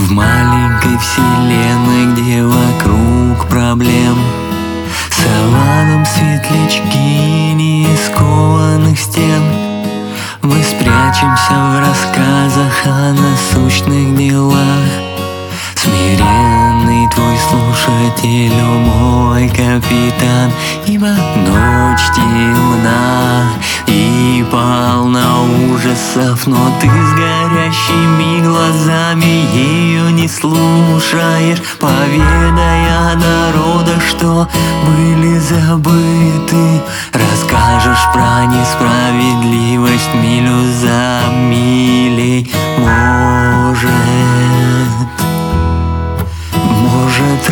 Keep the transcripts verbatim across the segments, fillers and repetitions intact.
В маленькой вселенной, где вокруг проблем, саваном светлячки не из кованых стен, мы спрячемся в рассказах о насущных делах. Смиренный твой слушатель, о мой капитан, ибо ночь темна и полна ужасов, но ты с горящими глазами ее не слушаешь, поведая народа, что были забыты. Расскажешь про несправедливость милю за милей, может, может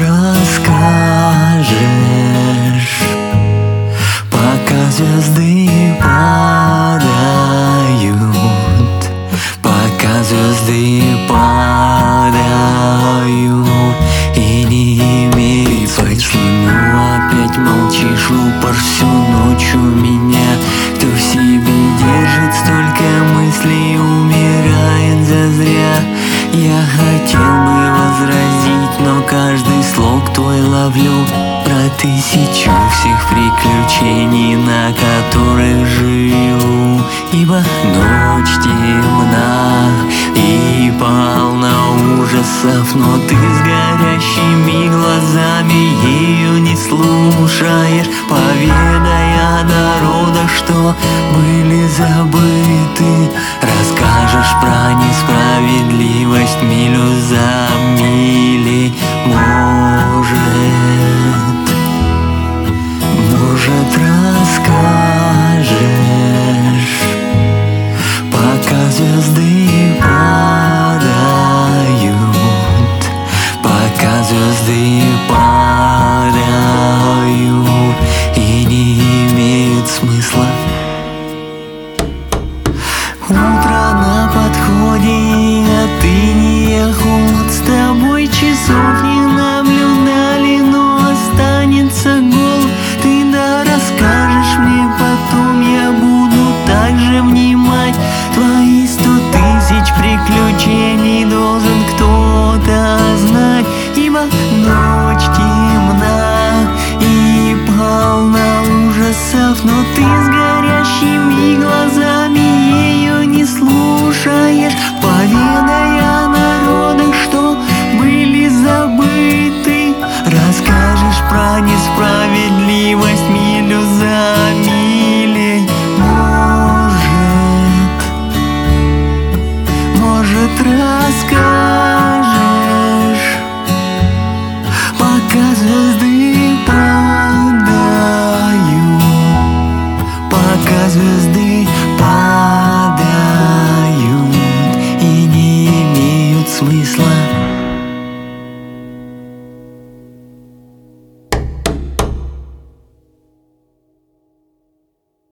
расскажешь, пока звезды падают, пока звезды падают и не имеет смысла. Почему опять молчишь, упор всю ночь у меня? Кто в себе держит столько мыслей, умирает зазря. Я хотел бы возразить, но каждый слог твой ловлю про тысячу всех приключений, на которых живу. Ибо ночь темна и полна ужасов, но ты с горящими глазами ее не слушаешь, поведая народа, что были забыты. Расскажешь про несправедливость милю за милей, может, может расскажешь, пока звезды падают, пока звезды падают и не имеют смысла. Утро на подходе, а ты не холод, с тобой часов не наблюдали, но останется голод. Ты да расскажешь мне потом, я буду также внимать. Твои сто тысяч приключений должен кто-то знать, ибо ночь темна и полна ужасов, но ты с горящими глазами ее не слушаешь, поведая народам, что были забыты. Расскажешь про несправедливость милю за милей, может, может расскажешь.